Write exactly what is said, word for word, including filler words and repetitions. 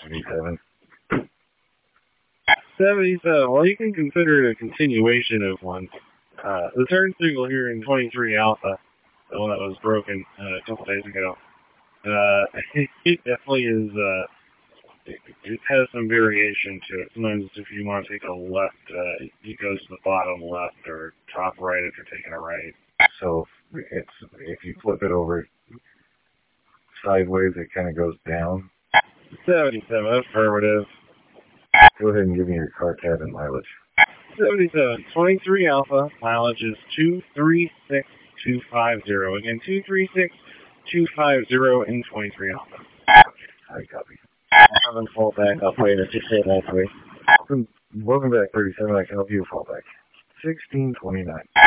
seventy-seven. seventy-seven. Well, you can consider it a continuation of one. Uh, the turn signal here in twenty-three Alpha, the one that was broken uh, a couple days ago, uh, it definitely is, uh, it, it has some variation to it. Sometimes if you want to take a left, uh, it goes to the bottom left or top right if you're taking a right. So it's if you flip it over sideways, it kind of goes down. seventy-seven, affirmative. Go ahead and give me your car tab and mileage. seventy-seven, twenty-three Alpha, mileage is two three six two five zero. Again, two three six two five zero in twenty-three Alpha. I copy. Seven fallback, operator, six eight nine three. Welcome, welcome back, thirty-seven. I can help you fallback. sixteen twenty-nine.